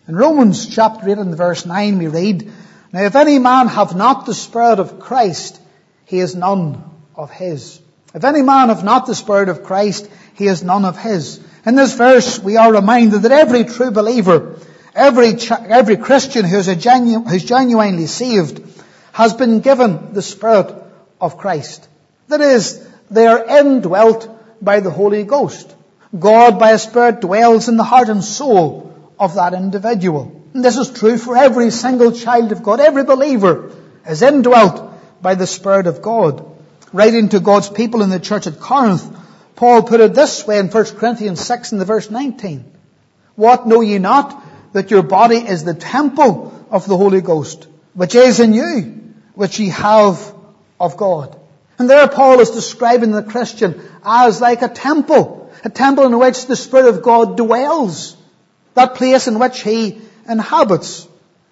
In Romans chapter 8 and verse 9 we read, "Now if any man have not the Spirit of Christ, he is none of his." If any man have not the Spirit of Christ, he is none of his. In this verse we are reminded that every true believer, every Christian who's genuinely saved, has been given the Spirit of Christ. That is, they are indwelt by the Holy Ghost. God by His Spirit dwells in the heart and soul of that individual. And this is true for every single child of God. Every believer is indwelt by the Spirit of God. Writing to God's people in the church at Corinth, Paul put it this way in 1 Corinthians 6 and the verse 19. "What know ye not, that your body is the temple of the Holy Ghost, which is in you, which ye have of God." And there Paul is describing the Christian as like a temple in which the Spirit of God dwells, that place in which He inhabits.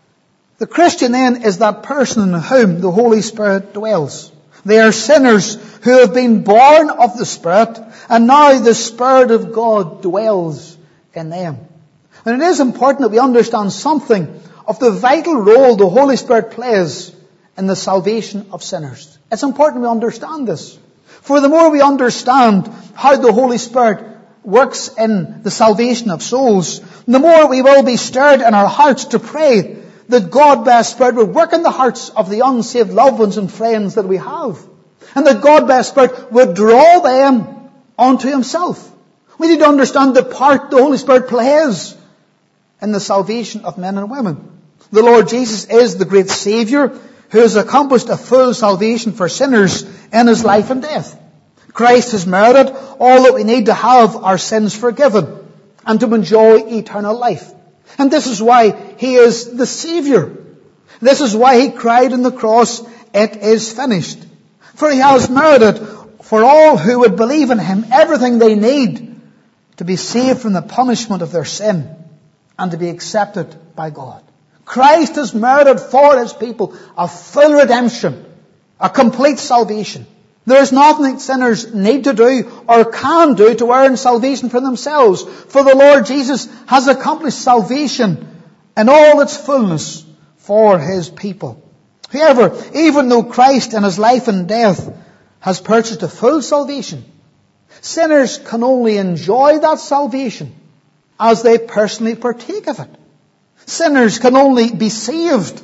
The Christian then is that person in whom the Holy Spirit dwells. They are sinners who have been born of the Spirit, and now the Spirit of God dwells in them. And it is important that we understand something of the vital role the Holy Spirit plays in the salvation of sinners. It's important we understand this. For the more we understand how the Holy Spirit works in the salvation of souls, the more we will be stirred in our hearts to pray that God by His Spirit would work in the hearts of the unsaved loved ones and friends that we have. And that God by His Spirit would draw them unto Himself. We need to understand the part the Holy Spirit plays in the salvation of men and women. The Lord Jesus is the great Saviour who has accomplished a full salvation for sinners in His life and death. Christ has merited all that we need to have our sins forgiven and to enjoy eternal life. And this is why He is the Saviour. This is why He cried on the cross, "It is finished." For He has merited for all who would believe in Him everything they need to be saved from the punishment of their sin and to be accepted by God. Christ has merited for His people a full redemption, a complete salvation. There is nothing that sinners need to do or can do to earn salvation for themselves. For the Lord Jesus has accomplished salvation in all its fullness for His people. However, even though Christ in His life and death has purchased a full salvation, sinners can only enjoy that salvation as they personally partake of it. Sinners can only be saved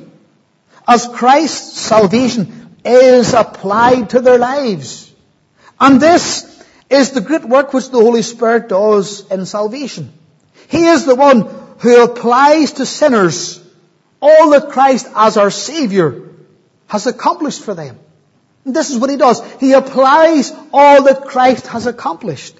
as Christ's salvation is applied to their lives. And this is the great work which the Holy Spirit does in salvation. He is the one who applies to sinners all that Christ as our Saviour has accomplished for them. And this is what He does. He applies all that Christ has accomplished.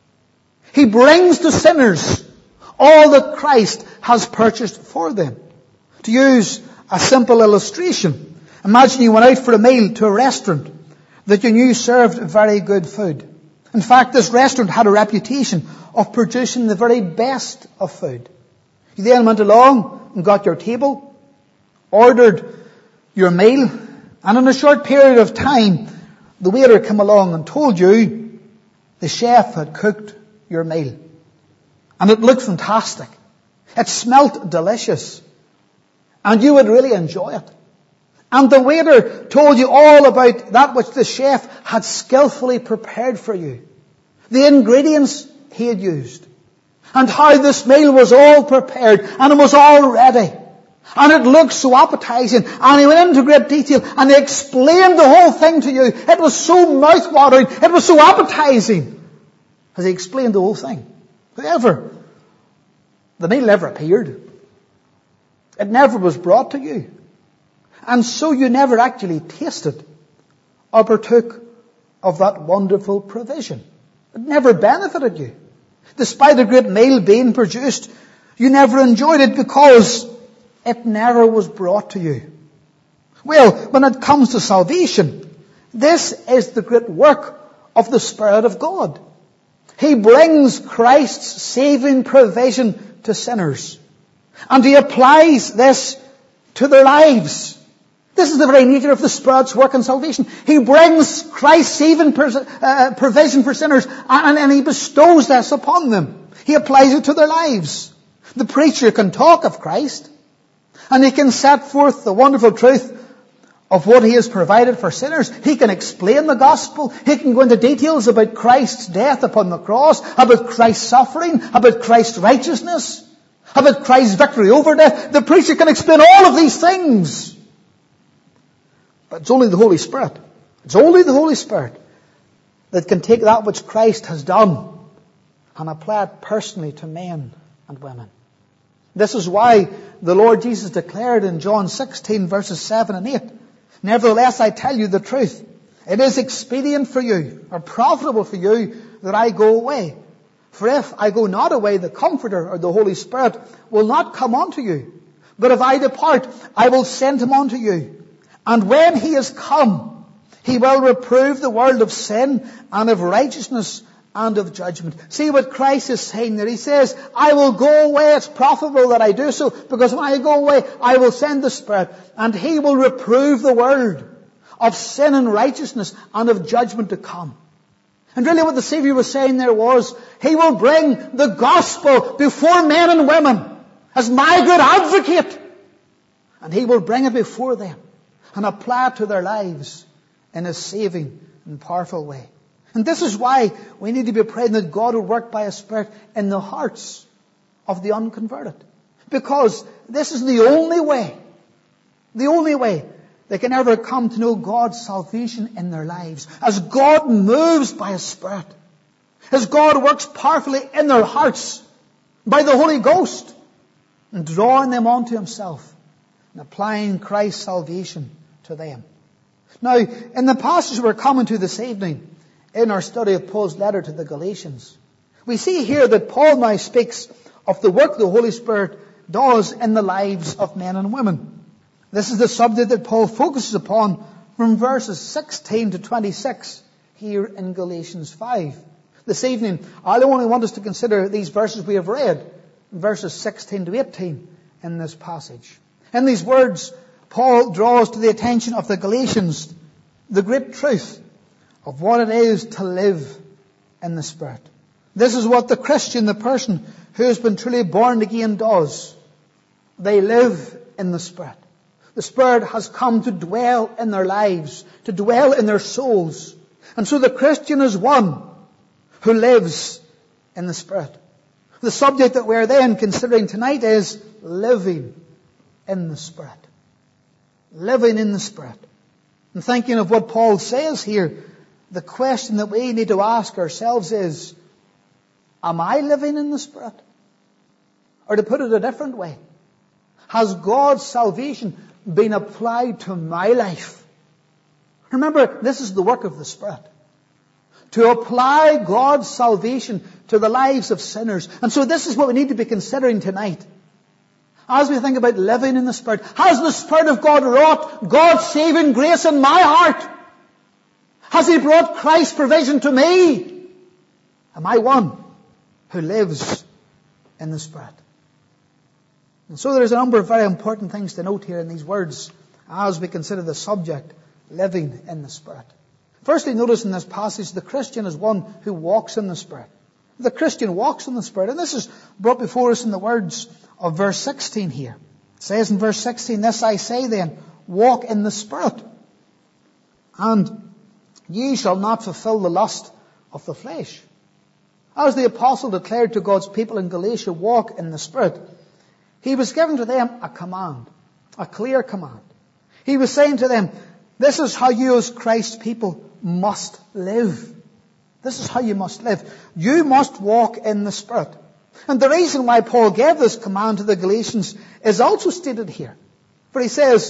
He brings to sinners all that Christ has purchased for them. To use a simple illustration, imagine you went out for a meal to a restaurant that you knew served very good food. In fact, this restaurant had a reputation of producing the very best of food. You then went along and got your table, ordered your meal, and in a short period of time, the waiter came along and told you the chef had cooked your meal. And it looked fantastic. It smelt delicious. And you would really enjoy it. And the waiter told you all about that which the chef had skillfully prepared for you. The ingredients he had used. And how this meal was all prepared. And it was all ready. And it looked so appetizing. And he went into great detail. And he explained the whole thing to you. It was so mouth-watering. It was so appetizing. As he explained the whole thing. However, the meal never appeared. It never was brought to you. And so you never actually tasted or partook of that wonderful provision. It never benefited you. Despite a great meal being produced, you never enjoyed it because it never was brought to you. Well, when it comes to salvation, this is the great work of the Spirit of God. He brings Christ's saving provision to sinners. And He applies this to their lives. This is the very nature of the Spirit's work in salvation. He brings Christ's saving provision for sinners and He bestows this upon them. He applies it to their lives. The preacher can talk of Christ, and he can set forth the wonderful truth of what he has provided for sinners. He can explain the gospel. He can go into details about Christ's death upon the cross, about Christ's suffering, about Christ's righteousness, about Christ's victory over death. The preacher can explain all of these things. But it's only the Holy Spirit. It's only the Holy Spirit that can take that which Christ has done and apply it personally to men and women. This is why the Lord Jesus declared in John 16 verses 7 and 8, "Nevertheless, I tell you the truth. It is expedient for you, or profitable for you, that I go away. For if I go not away, the Comforter, or the Holy Spirit, will not come unto you. But if I depart, I will send him unto you. And when he is come, he will reprove the world of sin, and of righteousness, and of judgment." See what Christ is saying there. He says, I will go away. It's profitable that I do so, because when I go away, I will send the Spirit, and he will reprove the world of sin and righteousness and of judgment to come. And really what the Savior was saying there was, he will bring the gospel before men and women as my good advocate. And he will bring it before them and apply it to their lives in a saving and powerful way. And this is why we need to be praying that God will work by His Spirit in the hearts of the unconverted. Because this is the only way they can ever come to know God's salvation in their lives. As God moves by His Spirit, as God works powerfully in their hearts by the Holy Ghost, and drawing them onto Himself and applying Christ's salvation to them. Now, in the passage we're coming to this evening, in our study of Paul's letter to the Galatians, we see here that Paul now speaks of the work the Holy Spirit does in the lives of men and women. This is the subject that Paul focuses upon from verses 16 to 26 here in Galatians 5. This evening, I only want us to consider these verses we have read, verses 16 to 18 in this passage. In these words, Paul draws to the attention of the Galatians the great truth of what it is to live in the Spirit. This is what the Christian, the person who has been truly born again, does. They live in the Spirit. The Spirit has come to dwell in their lives, to dwell in their souls. And so the Christian is one who lives in the Spirit. The subject that we're then considering tonight is living in the Spirit. Living in the Spirit. And thinking of what Paul says here, the question that we need to ask ourselves is, am I living in the Spirit? Or to put it a different way, has God's salvation been applied to my life? Remember, this is the work of the Spirit. To apply God's salvation to the lives of sinners. And so this is what we need to be considering tonight. As we think about living in the Spirit, has the Spirit of God wrought God's saving grace in my heart? Has He brought Christ's provision to me? Am I one who lives in the Spirit? And so there's a number of very important things to note here in these words as we consider the subject, living in the Spirit. Firstly, notice in this passage, the Christian is one who walks in the Spirit. The Christian walks in the Spirit. And this is brought before us in the words of verse 16 here. It says in verse 16, "This I say then, walk in the Spirit, and ye shall not fulfill the lust of the flesh." As the apostle declared to God's people in Galatia, walk in the Spirit, he was giving to them a command, a clear command. He was saying to them, this is how you as Christ's people must live. This is how you must live. You must walk in the Spirit. And the reason why Paul gave this command to the Galatians is also stated here. For he says,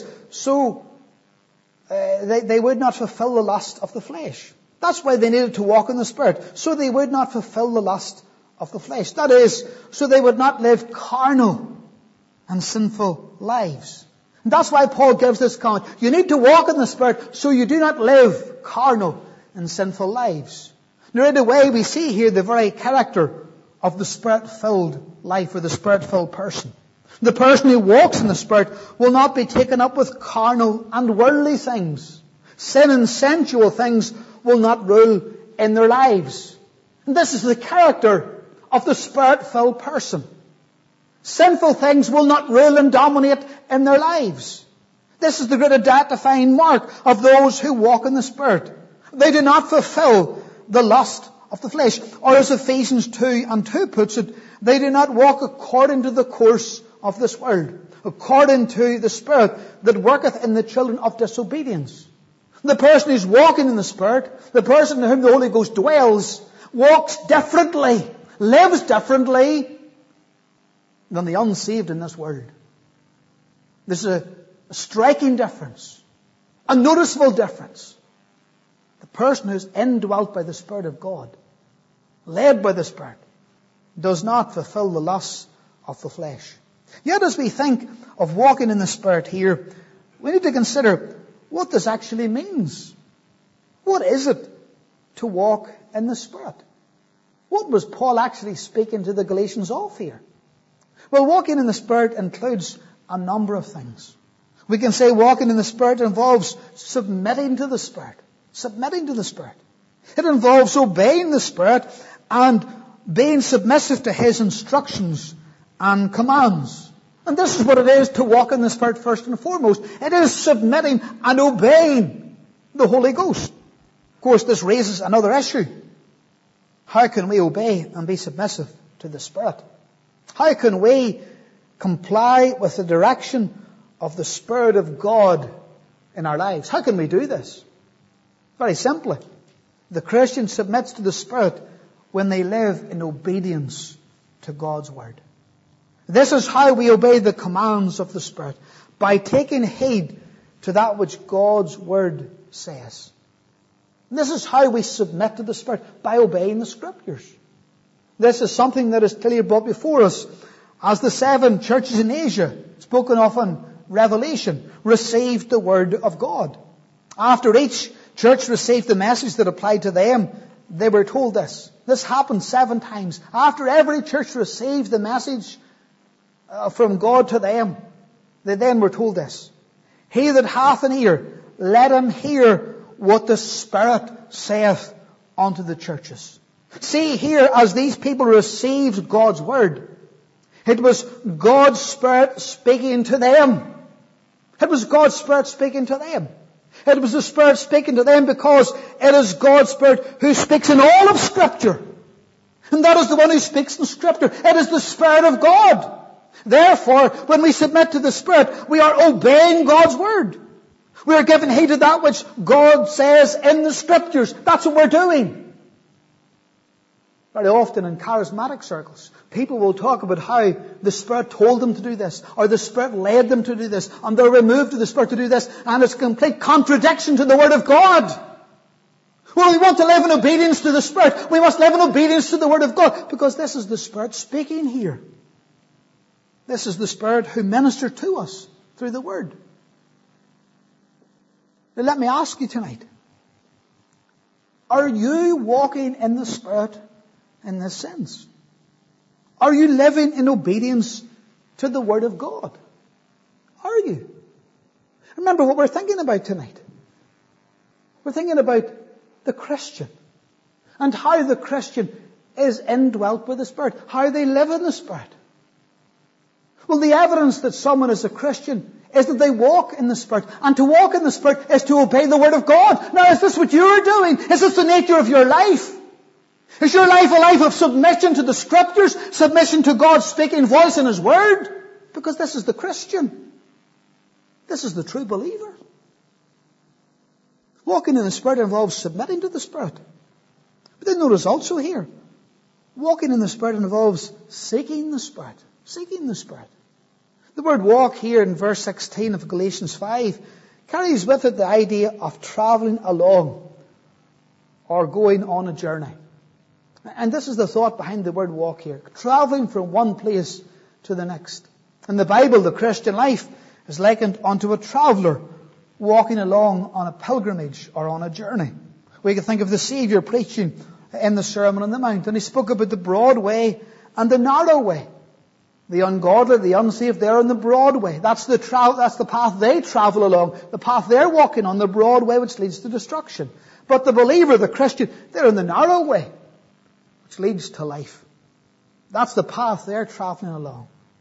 they would not fulfill the lust of the flesh. That's why they needed to walk in the Spirit. So they would not fulfill the lust of the flesh. That is, so they would not live carnal and sinful lives. And that's why Paul gives this command. You need to walk in the Spirit so you do not live carnal and sinful lives. Now, in a way, we see here the very character of the Spirit-filled life, or the Spirit-filled person. The person who walks in the Spirit will not be taken up with carnal and worldly things. Sin and sensual things will not rule in their lives. And this is the character of the Spirit-filled person. Sinful things will not rule and dominate in their lives. This is the great identifying mark of those who walk in the Spirit. They do not fulfill the lust of the flesh. Or as Ephesians 2:2 puts it, they do not walk according to the course of this world, according to the Spirit that worketh in the children of disobedience. The person who's walking in the Spirit, the person in whom the Holy Ghost dwells, walks differently, lives differently than the unsaved in this world. There's a striking difference, a noticeable difference. The person who's indwelt by the Spirit of God, led by the Spirit, does not fulfill the lusts of the flesh. Yet as we think of walking in the Spirit here, we need to consider what this actually means. What is it to walk in the Spirit? What was Paul actually speaking to the Galatians of here? Well, walking in the Spirit includes a number of things. We can say walking in the Spirit involves submitting to the Spirit. Submitting to the Spirit. It involves obeying the Spirit and being submissive to His instructions and commands. And this is what it is to walk in the Spirit first and foremost. It is submitting and obeying the Holy Ghost. Of course, this raises another issue. How can we obey and be submissive to the Spirit? How can we comply with the direction of the Spirit of God in our lives? How can we do this? Very simply, the Christian submits to the Spirit when they live in obedience to God's Word. This is how we obey the commands of the Spirit, by taking heed to that which God's Word says. And this is how we submit to the Spirit, by obeying the Scriptures. This is something that is clearly brought before us as the 7 churches in Asia, spoken of in Revelation, received the Word of God. After each church received the message that applied to them, they were told this. This happened 7 times. After every church received the message from God to them, they then were told this. He that hath an ear, let him hear what the Spirit saith unto the churches. See here, as these people received God's Word, it was God's Spirit speaking to them. It was God's Spirit speaking to them. It was the Spirit speaking to them because it is God's Spirit who speaks in all of Scripture. And that is the one who speaks in Scripture. It is the Spirit of God. Therefore, when we submit to the Spirit, we are obeying God's Word. We are giving heed to that which God says in the Scriptures. That's what we're doing. Very often in charismatic circles, people will talk about how the Spirit told them to do this, or the Spirit led them to do this, and they're removed to the Spirit to do this, and it's a complete contradiction to the Word of God. Well, we want to live in obedience to the Spirit. We must live in obedience to the Word of God, because this is the Spirit speaking here. This is the Spirit who ministered to us through the Word. Now let me ask you tonight, are you walking in the Spirit in this sense? Are you living in obedience to the Word of God? Are you? Remember what we're thinking about tonight. We're thinking about the Christian and how the Christian is indwelt by the Spirit, how they live in the Spirit. Well, the evidence that someone is a Christian is that they walk in the Spirit. And to walk in the Spirit is to obey the Word of God. Now, is this what you're doing? Is this the nature of your life? Is your life a life of submission to the Scriptures? Submission to God's speaking voice in His Word? Because this is the Christian. This is the true believer. Walking in the Spirit involves submitting to the Spirit. But then notice also here, walking in the Spirit involves seeking the Spirit. Seeking the Spirit. The word walk here in verse 16 of Galatians 5 carries with it the idea of travelling along or going on a journey. And this is the thought behind the word walk here. Travelling from one place to the next. In the Bible, the Christian life is likened unto a traveller walking along on a pilgrimage or on a journey. We can think of the Saviour preaching in the Sermon on the Mount, and He spoke about the broad way and the narrow way. The ungodly, the unsaved, they're on the broad way. That's the path they travel along. The path they're walking on, the broad way which leads to destruction. But the believer, the Christian, they're on the narrow way which leads to life. That's the path they're traveling along.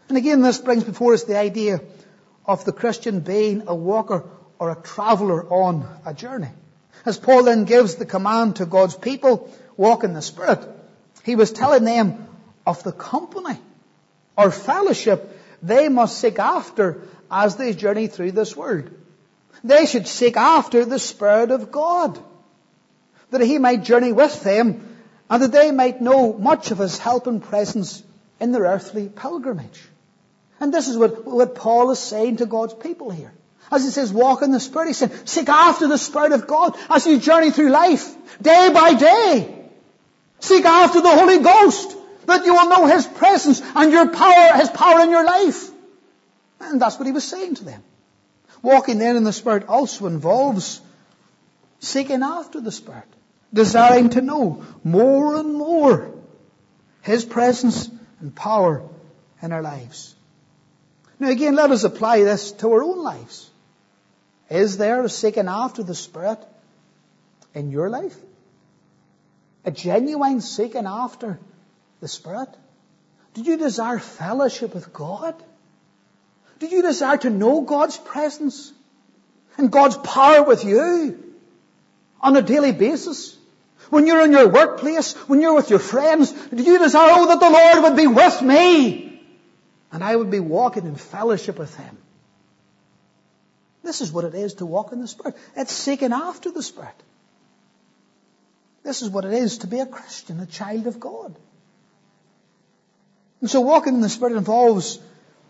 And again, this brings before us the idea of the Christian being a walker or a traveller on a journey. As Paul then gives the command to God's people, walk in the Spirit, he was telling them of the company or fellowship they must seek after as they journey through this world. They should seek after the Spirit of God, that he might journey with them and that they might know much of his help and presence in their earthly pilgrimage. And this is what Paul is saying to God's people here. As he says, walk in the Spirit, he said, seek after the Spirit of God as you journey through life, day by day. Seek after the Holy Ghost, that you will know his presence and his power in your life. And that's what he was saying to them. Walking then in the Spirit also involves seeking after the Spirit, desiring to know more and more his presence and power in our lives. Now again, let us apply this to our own lives. Is there a seeking after the Spirit in your life? A genuine seeking after the Spirit? Do you desire fellowship with God? Do you desire to know God's presence and God's power with you on a daily basis? When you're in your workplace, when you're with your friends, do you desire, that the Lord would be with me and I would be walking in fellowship with him? This is what it is to walk in the Spirit. It's seeking after the Spirit. This is what it is to be a Christian, a child of God. And so walking in the Spirit involves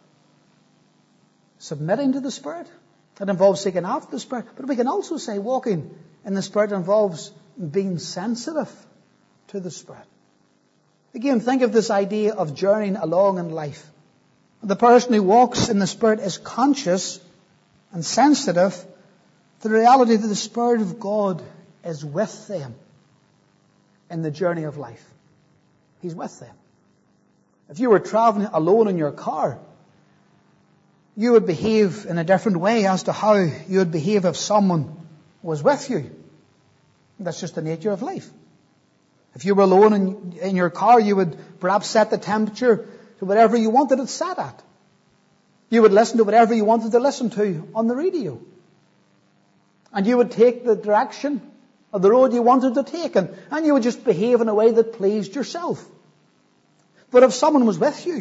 submitting to the Spirit. It involves seeking after the Spirit. But we can also say walking in the Spirit involves being sensitive to the Spirit. Again, think of this idea of journeying along in life. The person who walks in the Spirit is conscious and sensitive to the reality that the Spirit of God is with them in the journey of life. He's with them. If you were traveling alone in your car, you would behave in a different way as to how you would behave if someone was with you. That's just the nature of life. If you were alone in your car, you would perhaps set the temperature to whatever you wanted it set at. You would listen to whatever you wanted to listen to on the radio. And you would take the direction of the road you wanted to take, and you would just behave in a way that pleased yourself. But if someone was with you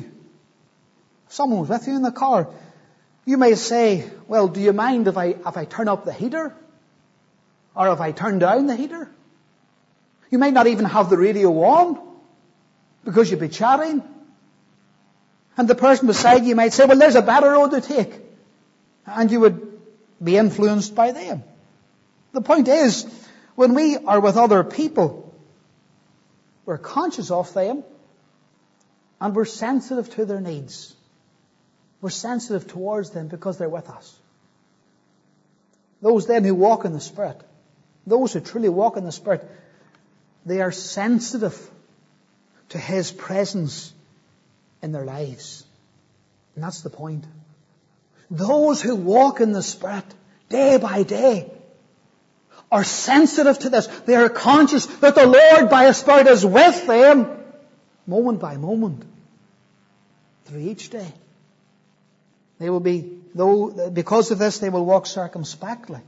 in the car, you may say, well, do you mind if I turn up the heater? Or if I turn down the heater? You might not even have the radio on because you'd be chatting. And the person beside you might say, well, there's a better road to take. And you would be influenced by them. The point is, when we are with other people, we're conscious of them and we're sensitive to their needs. We're sensitive towards them because they're with us. Those then who walk in the Spirit, those who truly walk in the Spirit, they are sensitive to his presence in their lives. And that's the point. Those who walk in the Spirit day by day are sensitive to this. They are conscious that the Lord by his Spirit is with them moment by moment through each day. They will be, because of this, they will walk circumspectly.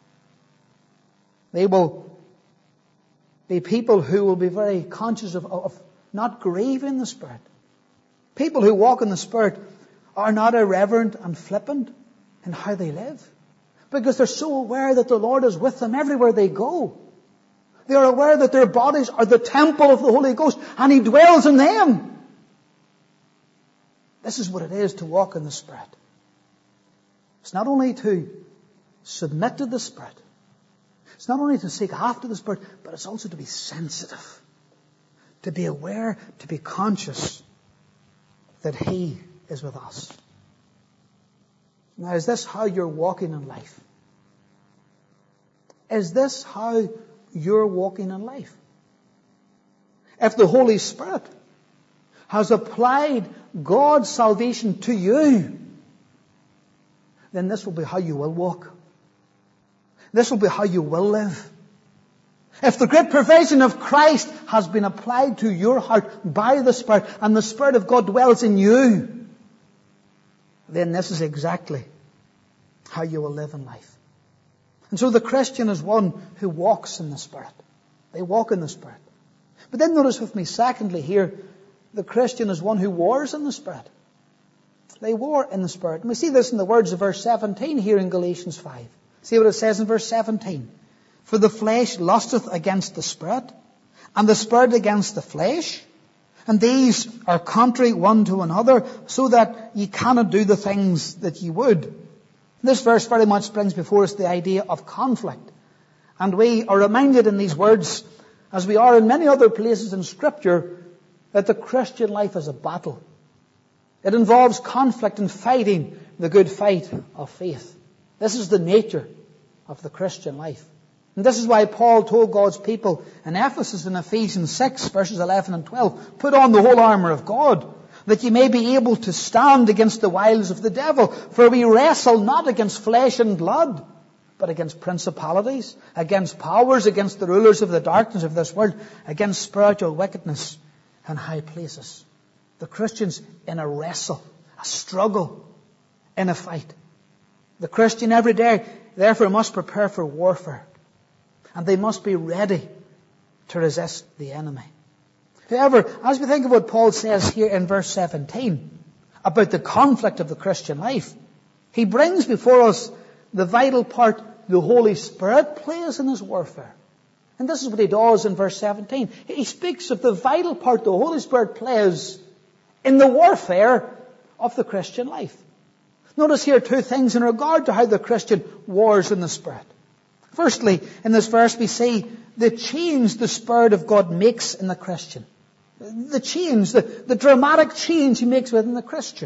They will be people who will be very conscious of not grieving the Spirit. People who walk in the Spirit are not irreverent and flippant in how they live, because they're so aware that the Lord is with them everywhere they go. They are aware that their bodies are the temple of the Holy Ghost and he dwells in them. This is what it is to walk in the Spirit. It's not only to submit to the Spirit. It's not only to seek after the Spirit, but it's also to be sensitive, to be aware, to be conscious that he is with us. Now, is this how you're walking in life? Is this how you're walking in life? If the Holy Spirit has applied God's salvation to you, then this will be how you will walk. This will be how you will live. If the great provision of Christ has been applied to your heart by the Spirit, and the Spirit of God dwells in you, then this is exactly how you will live in life. And so the Christian is one who walks in the Spirit. They walk in the Spirit. But then notice with me, secondly here, the Christian is one who wars in the Spirit. They war in the Spirit. And we see this in the words of verse 17 here in Galatians 5. See what it says in verse 17. For the flesh lusteth against the Spirit, and the Spirit against the flesh. And these are contrary one to another, so that ye cannot do the things that ye would. This verse very much brings before us the idea of conflict. And we are reminded in these words, as we are in many other places in Scripture, that the Christian life is a battle. It involves conflict and fighting the good fight of faith. This is the nature of the Christian life. And this is why Paul told God's people in Ephesus in Ephesians 6, verses 11 and 12, put on the whole armour of God, that ye may be able to stand against the wiles of the devil. For we wrestle not against flesh and blood, but against principalities, against powers, against the rulers of the darkness of this world, against spiritual wickedness in high places. The Christian's in a wrestle, a struggle, in a fight. The Christian every day, therefore, must prepare for warfare. And they must be ready to resist the enemy. However, as we think of what Paul says here in verse 17 about the conflict of the Christian life, he brings before us the vital part the Holy Spirit plays in his warfare. And this is what he does in verse 17. He speaks of the vital part the Holy Spirit plays in the warfare of the Christian life. Notice here two things in regard to how the Christian wars in the Spirit. Firstly, in this verse we see the change the Spirit of God makes in the Christian. The change, the dramatic change he makes within the Christian.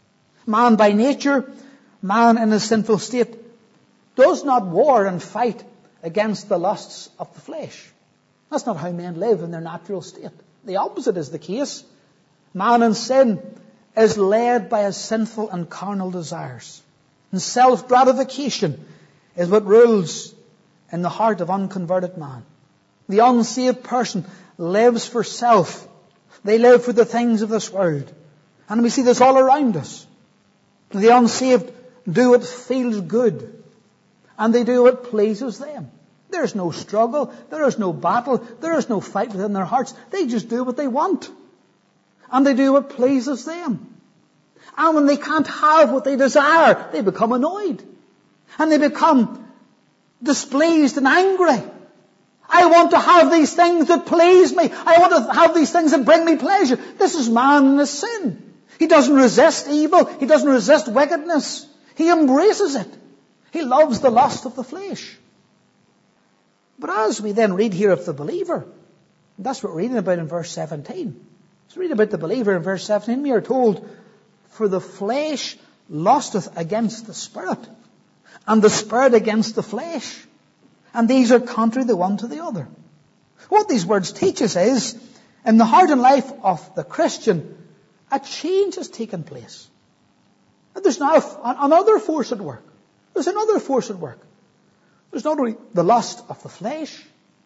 Man by nature, man in his sinful state, does not war and fight against the lusts of the flesh. That's not how men live in their natural state. The opposite is the case. Man in sin is led by his sinful and carnal desires. And self-gratification is what rules in the heart of unconverted man. The unsaved person lives for self. They live for the things of this world. And we see this all around us. The unsaved do what feels good. And they do what pleases them. There's no struggle. There is no battle. There is no fight within their hearts. They just do what they want. And they do what pleases them. And when they can't have what they desire, they become annoyed. And they become displeased and angry. I want to have these things that please me. I want to have these things that bring me pleasure. This is man in his sin. He doesn't resist evil. He doesn't resist wickedness. He embraces it. He loves the lust of the flesh. But as we then read here of the believer, that's what we're reading about in verse 17. Let's read about the believer in verse 17. We are told, for the flesh lusteth against the Spirit, and the Spirit against the flesh. And these are contrary the one to the other. What these words teach us is, in the heart and life of the Christian, a change has taken place. And there's now another force at work. There's another force at work. There's not only the lust of the flesh,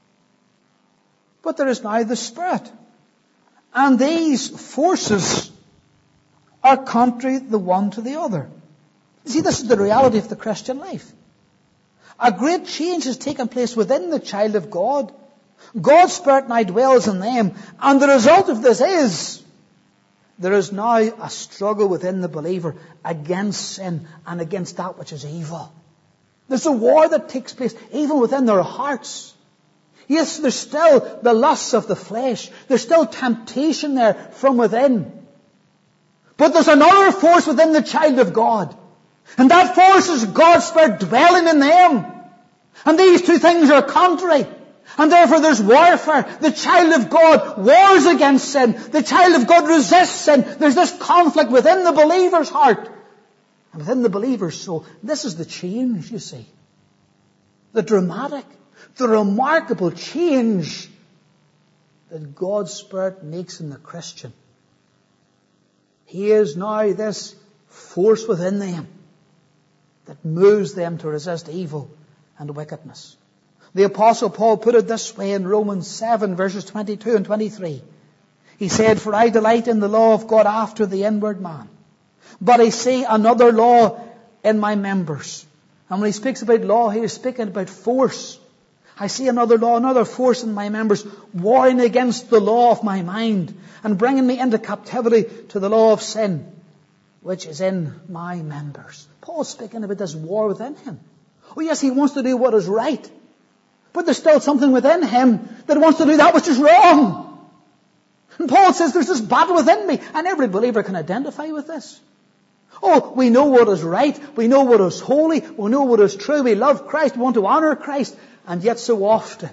but there is now the Spirit. And these forces are contrary the one to the other. You see, this is the reality of the Christian life. A great change has taken place within the child of God. God's Spirit now dwells in them. And the result of this is, there is now a struggle within the believer against sin and against that which is evil. There's a war that takes place even within their hearts. Yes, there's still the lusts of the flesh. There's still temptation there from within. But there's another force within the child of God. And that force is God's Spirit dwelling in them. And these two things are contrary. And therefore there's warfare. The child of God wars against sin. The child of God resists sin. There's this conflict within the believer's heart and within the believer's soul. This is the change, you see. The dramatic, the remarkable change that God's Spirit makes in the Christian. He is now this force within them that moves them to resist evil and wickedness. The Apostle Paul put it this way in Romans 7, verses 22 and 23. He said, for I delight in the law of God after the inward man. But I see another law in my members. And when he speaks about law, he is speaking about force. I see another law, another force in my members, warring against the law of my mind and bringing me into captivity to the law of sin, which is in my members. Paul's speaking about this war within him. Oh yes, he wants to do what is right. But there's still something within him that wants to do that which is wrong. And Paul says there's this battle within me. And every believer can identify with this. Oh, we know what is right. We know what is holy. We know what is true. We love Christ. We want to honor Christ. And yet so often,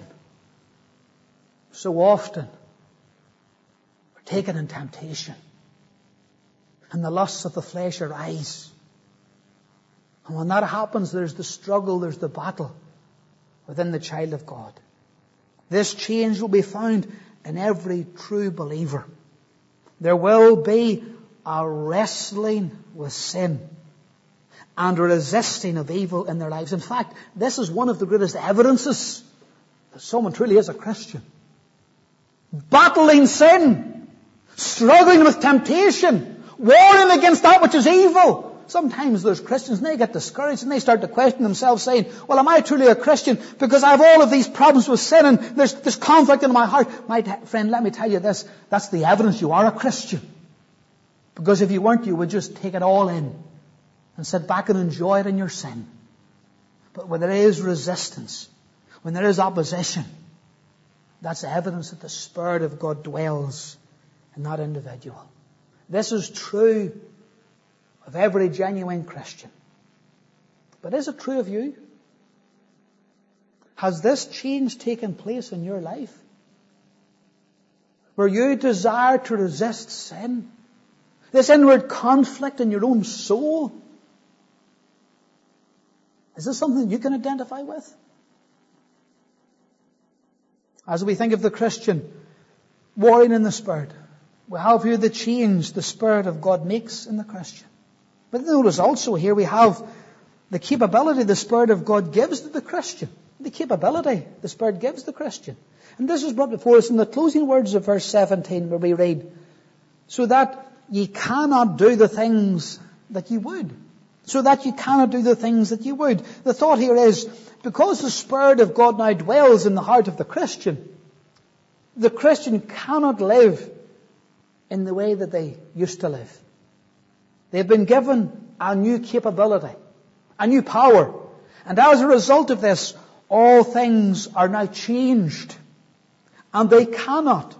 we're taken in temptation. And the lusts of the flesh arise. And when that happens, there's the struggle, there's the battle within the child of God. This change will be found in every true believer. There will be a wrestling with sin and a resisting of evil in their lives. In fact, this is one of the greatest evidences that someone truly is a Christian. Battling sin, struggling with temptation, warring against that which is evil. Sometimes there's Christians and they get discouraged and they start to question themselves saying, well, am I truly a Christian? Because I have all of these problems with sin and there's conflict in my heart. My friend, let me tell you this. That's the evidence you are a Christian. Because if you weren't, you would just take it all in and sit back and enjoy it in your sin. But when there is resistance, when there is opposition, that's evidence that the Spirit of God dwells in that individual. This is true of every genuine Christian. But is it true of you? Has this change taken place in your life? Where you desire to resist sin? This inward conflict in your own soul? Is this something you can identify with? As we think of the Christian warring in the Spirit, we have here the change the Spirit of God makes in the Christian. But notice also here we have the capability the Spirit of God gives to the Christian. The capability the Spirit gives the Christian. And this is brought before us in the closing words of verse 17 where we read, so that ye cannot do the things that ye would. So that you cannot do the things that you would. The thought here is, because the Spirit of God now dwells in the heart of the Christian cannot live in the way that they used to live. They've been given a new capability, a new power. And as a result of this, all things are now changed. And they cannot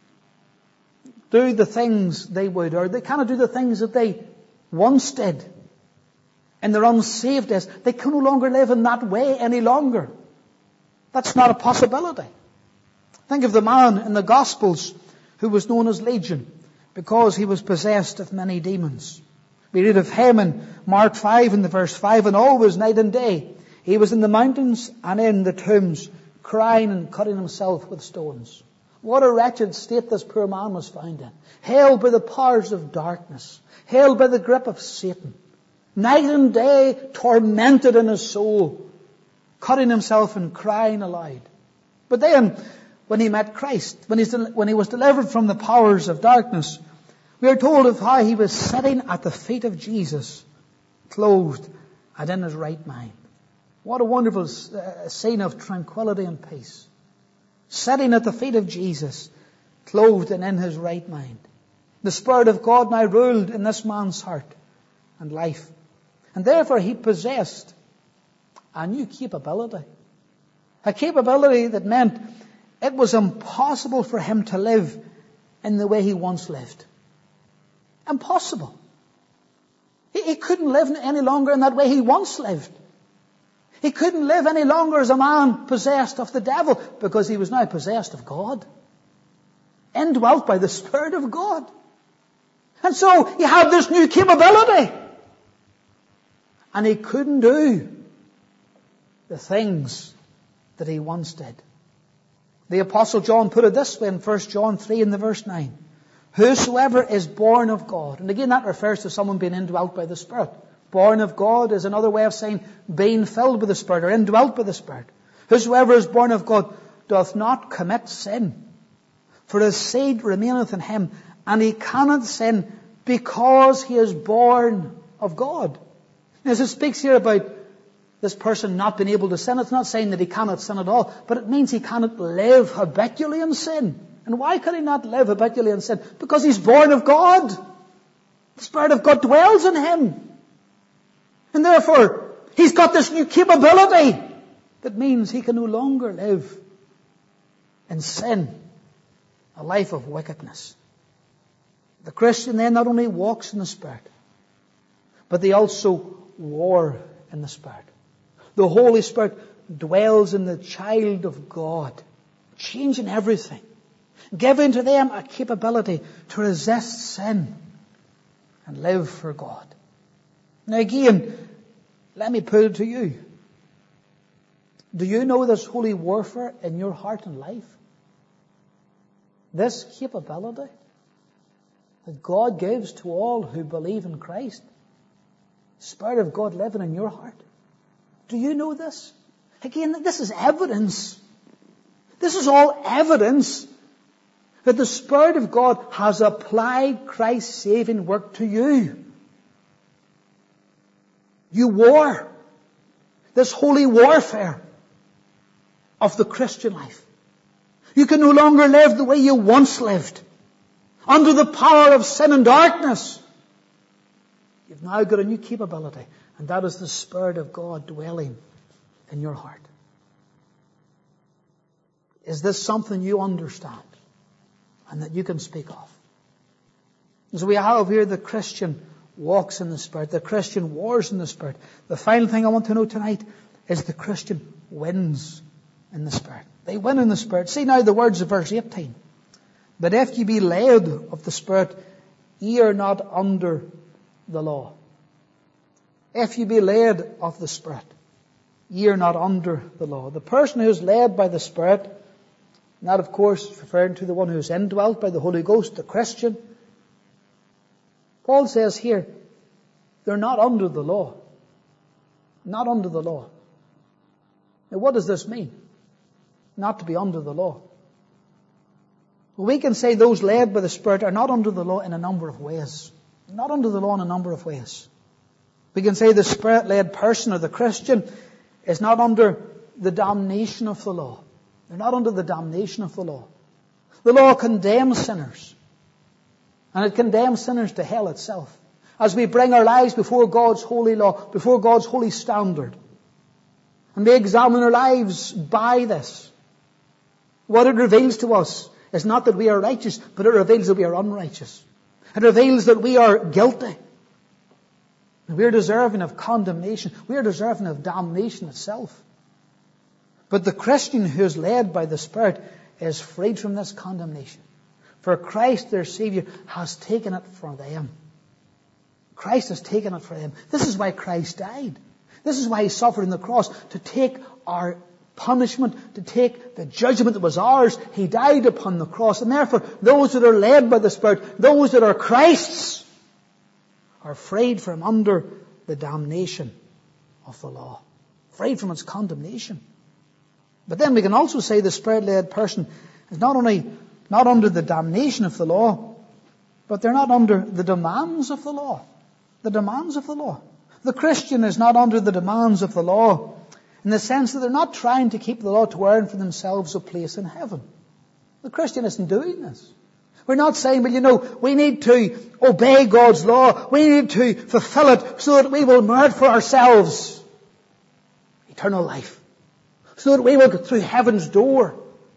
do the things they would, or they cannot do the things that they once did. In their unsaved days, they can no longer live in that way any longer. That's not a possibility. Think of the man in the Gospels who was known as Legion because he was possessed of many demons. We read of him in Mark 5 in the verse 5, and always night and day he was in the mountains and in the tombs, crying and cutting himself with stones. What a wretched state this poor man was found in. Held by the powers of darkness, held by the grip of Satan. Night and day tormented in his soul, cutting himself and crying aloud. But then, when he met Christ, when he was delivered from the powers of darkness, we are told of how he was sitting at the feet of Jesus, clothed and in his right mind. What a wonderful scene of tranquility and peace. Sitting at the feet of Jesus, clothed and in his right mind. The Spirit of God now ruled in this man's heart and life. And therefore he possessed a new capability. A capability that meant it was impossible for him to live in the way he once lived. Impossible. He couldn't live any longer in that way he once lived. He couldn't live any longer as a man possessed of the devil because he was now possessed of God. Indwelt by the Spirit of God. And so he had this new capability. And he couldn't do the things that he once did. The Apostle John put it this way in 1 John 3 in the verse 9. Whosoever is born of God. And again that refers to someone being indwelt by the Spirit. Born of God is another way of saying being filled with the Spirit or indwelt by the Spirit. Whosoever is born of God doth not commit sin. For his seed remaineth in him, and he cannot sin because he is born of God. As it speaks here about this person not being able to sin, it's not saying that he cannot sin at all, but it means he cannot live habitually in sin. And why can he not live habitually in sin? Because he's born of God. The Spirit of God dwells in him. And therefore, he's got this new capability that means he can no longer live in sin, a life of wickedness. The Christian then not only walks in the Spirit, but they also war in the Spirit. The Holy Spirit dwells in the child of God, changing everything, giving to them a capability to resist sin and live for God. Now again, let me put it to you. Do you know this holy warfare in your heart and life? This capability that God gives to all who believe in Christ. The Spirit of God living in your heart. Do you know this? Again, this is evidence. This is all evidence that the Spirit of God has applied Christ's saving work to you. You war this holy warfare of the Christian life. You can no longer live the way you once lived, under the power of sin and darkness. You've now got a new capability, and that is the Spirit of God dwelling in your heart. Is this something you understand and that you can speak of? So we have here the Christian walks in the Spirit. The Christian wars in the Spirit. The final thing I want to know tonight is the Christian wins in the Spirit. They win in the Spirit. See now the words of verse 18. But if ye be led of the Spirit, ye are not under the law. If ye be led of the Spirit, ye are not under the law. The person who is led by the Spirit, not of course referring to the one who is indwelt by the Holy Ghost, the Christian. Paul says here, they're not under the law. Not under the law. Now what does this mean? Not to be under the law. Well, we can say those led by the Spirit are not under the law in a number of ways. Not under the law in a number of ways. We can say the Spirit-led person or the Christian is not under the damnation of the law. They're not under the damnation of the law. The law condemns sinners. And it condemns sinners to hell itself. As we bring our lives before God's holy law, before God's holy standard. And we examine our lives by this. What it reveals to us is not that we are righteous, but it reveals that we are unrighteous. It reveals that we are guilty. We are deserving of condemnation. We are deserving of damnation itself. But the Christian who is led by the Spirit is freed from this condemnation. For Christ, their Savior, has taken it for them. Christ has taken it for them. This is why Christ died. This is why He suffered on the cross, to take our punishment, to take the judgment that was ours. He died upon the cross. And therefore, those that are led by the Spirit, those that are Christ's, are freed from under the damnation of the law. Freed from its condemnation. But then we can also say the Spirit-led person is not only not under the damnation of the law, but they're not under the demands of the law. The demands of the law. The Christian is not under the demands of the law in the sense that they're not trying to keep the law to earn for themselves a place in heaven. The Christian isn't doing this. We're not saying, well, we need to obey God's law. We need to fulfill it so that we will merit for ourselves eternal life. So that we will get through heaven's door.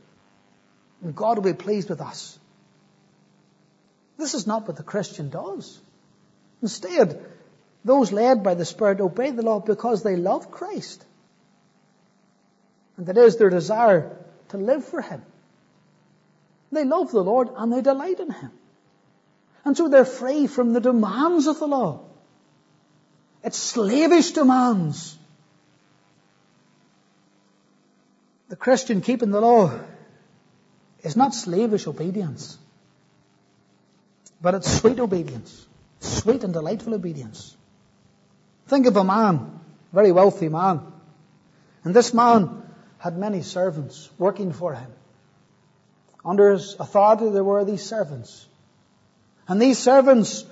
And God will be pleased with us. This is not what the Christian does. Instead, those led by the Spirit obey the law because they love Christ. And that is their desire to live for Him. They love the Lord and they delight in Him. And so they're free from the demands of the law. It's slavish demands. The Christian keeping the law is not slavish obedience, but it's sweet obedience. Sweet and delightful obedience. Think of a man, a very wealthy man. And this man had many servants working for him. Under his authority there were these servants. And these servants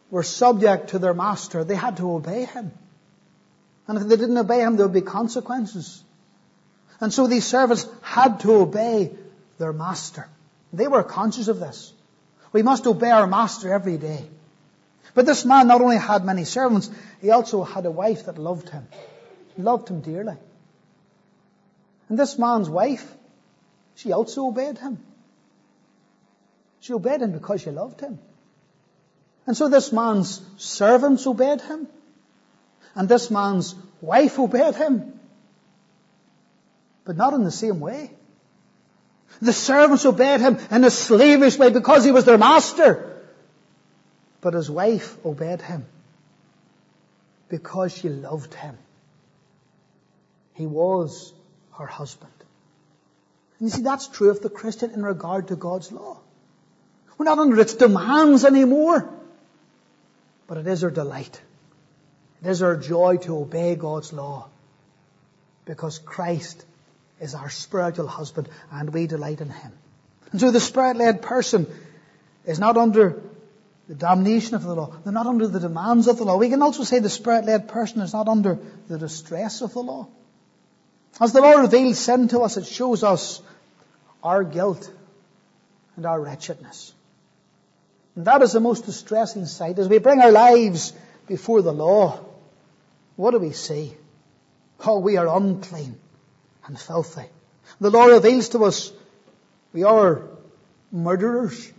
were subject to their master. They had to obey him. And if they didn't obey him, there would be consequences. And so these servants had to obey their master. They were conscious of this. We must obey our master every day. But this man not only had many servants, he also had a wife that loved him. Loved him dearly. And this man's wife, she also obeyed him. She obeyed him because she loved him. And so this man's servants obeyed him. And this man's wife obeyed him. But not in the same way. The servants obeyed him in a slavish way because he was their master. But his wife obeyed him because she loved him. He was her husband. And you see, that's true of the Christian in regard to God's law. We're not under its demands anymore. But it is our delight. It is our joy to obey God's law. Because Christ is our spiritual husband and we delight in him. And so the Spirit-led person is not under the damnation of the law. They're not under the demands of the law. We can also say the Spirit-led person is not under the distress of the law. As the law reveals sin to us, it shows us our guilt and our wretchedness. And that is the most distressing sight. As we bring our lives before the law, what do we see? Oh, we are unclean and filthy. The law reveals to us we are murderers.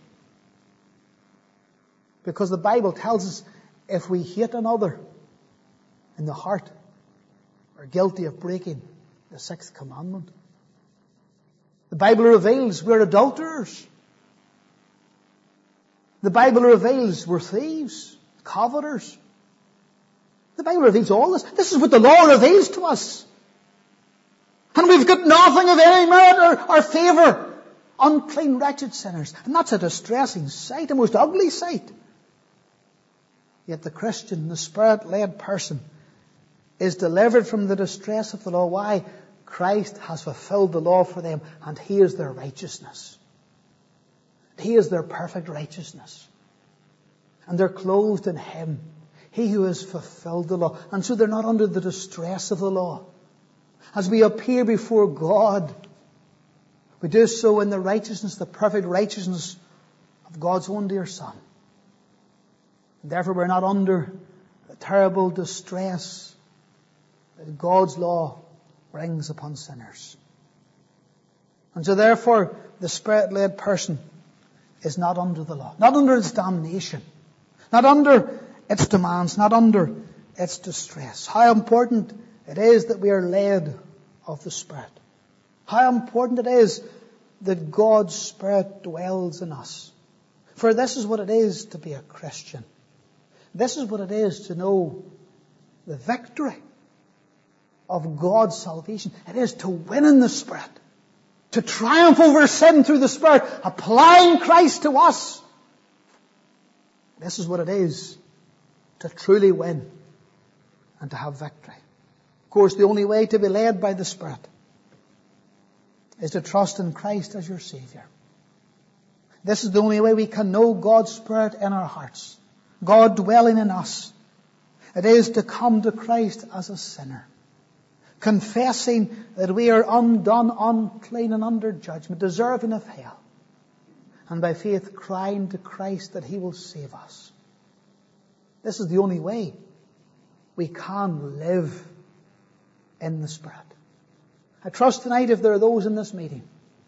Because the Bible tells us if we hate another in the heart, we're guilty of breaking the 6th commandment. The Bible reveals we're adulterers. The Bible reveals we're thieves, coveters. The Bible reveals all this. This is what the law reveals to us. And we've got nothing of any merit or favour. Unclean, wretched sinners. And that's a distressing sight, a most ugly sight. Yet the Christian, the Spirit-led person, is delivered from the distress of the law. Why? Christ has fulfilled the law for them, and he is their righteousness. He is their perfect righteousness. And they're clothed in him, he who has fulfilled the law. And so they're not under the distress of the law. As we appear before God, we do so in the righteousness, the perfect righteousness of God's own dear Son. And therefore we're not under the terrible distress that God's law brings upon sinners. And so therefore the Spirit-led person is not under the law, not under its damnation, not under its demands, not under its distress. How important it is that we are led of the Spirit. How important it is that God's Spirit dwells in us. For this is what it is to be a Christian. This is what it is to know the victory of God's salvation. It is to win in the Spirit. To triumph over sin through the Spirit, applying Christ to us. This is what it is to truly win and to have victory. Of course, the only way to be led by the Spirit is to trust in Christ as your Saviour. This is the only way we can know God's Spirit in our hearts, God dwelling in us. It is to come to Christ as a sinner, confessing that we are undone, unclean and under judgment, deserving of hell. And by faith crying to Christ that he will save us. This is the only way we can live in the Spirit. I trust tonight if there are those in this meeting,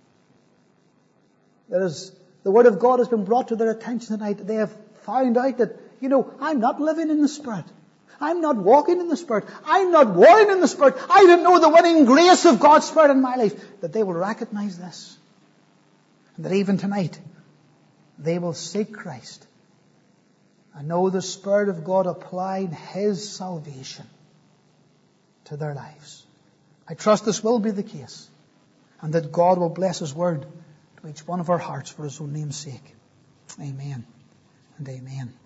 the Word of God has been brought to their attention tonight, they have found out that, I'm not living in the Spirit. I'm not walking in the Spirit. I'm not warring in the Spirit. I don't know the winning grace of God's Spirit in my life. That they will recognize this. And that even tonight, they will seek Christ. And know the Spirit of God applying his salvation to their lives. I trust this will be the case. And that God will bless his word to each one of our hearts for his own name's sake. Amen and amen.